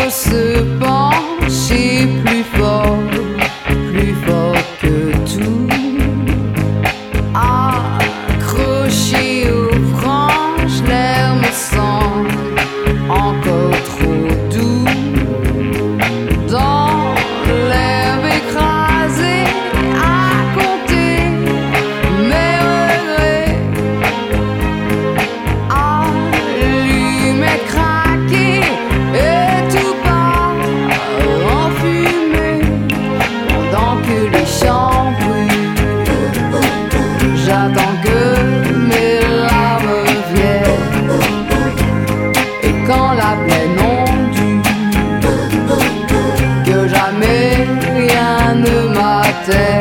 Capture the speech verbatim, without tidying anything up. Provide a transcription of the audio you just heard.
se pencher plus fort, plus fort que tout, accroché aux branches, l'air me semble encore trop doux. Dans l'herbe écrasée, à compter mes regrets, allumette craquer et tout part en fumée pendant que les champs brûlent. J'attends que mes larmes viennent et quand la plaine ondule, que jamais rien ne m'attend.